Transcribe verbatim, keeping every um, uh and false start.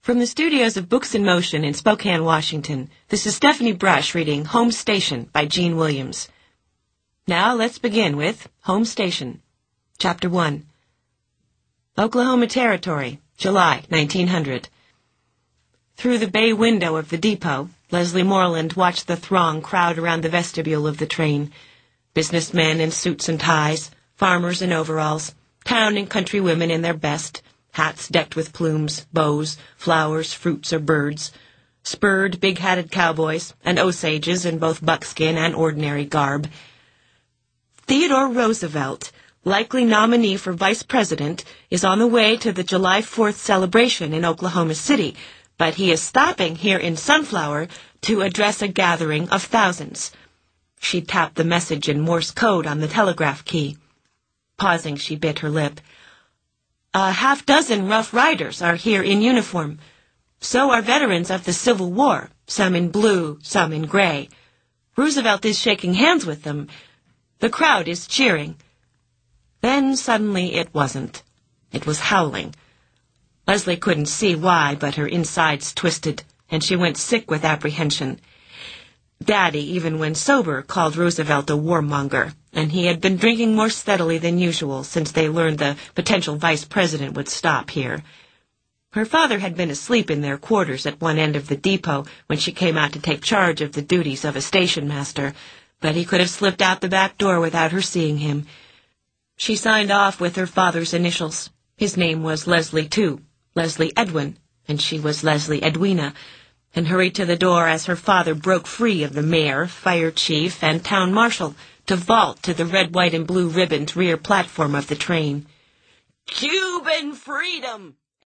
From the studios of Books in Motion in Spokane, Washington, this is Stephanie Brush reading Home Station by Jean Williams. Now let's begin with Home Station. Chapter one. Oklahoma Territory, July nineteen hundred. Through the bay window of the depot, Leslie Moreland watched the throng crowd around the vestibule of the train. Businessmen in suits and ties, farmers in overalls, town and country women in their best, hats decked with plumes, bows, flowers, fruits, or birds, spurred, big-hatted cowboys, and Osages in both buckskin and ordinary garb. Theodore Roosevelt, likely nominee for vice president, is on the way to the July fourth celebration in Oklahoma City, but he is stopping here in Sunflower to address a gathering of thousands. She tapped the message in Morse code on the telegraph key. Pausing, she bit her lip. A half-dozen Rough Riders are here in uniform. So are veterans of the Civil War, some in blue, some in gray. Roosevelt is shaking hands with them. The crowd is cheering. Then suddenly it wasn't. It was howling. Leslie couldn't see why, but her insides twisted, and she went sick with apprehension. Daddy, even when sober, called Roosevelt a warmonger, and he had been drinking more steadily than usual since they learned the potential vice president would stop here. Her father had been asleep in their quarters at one end of the depot when she came out to take charge of the duties of a station master, but he could have slipped out the back door without her seeing him. She signed off with her father's initials. His name was Leslie, too, Leslie Edwin, and she was Leslie Edwina, and hurried to the door as her father broke free of the mayor, fire chief, and town marshal to vault to the red, white, and blue ribboned rear platform of the train. "Cuban freedom!"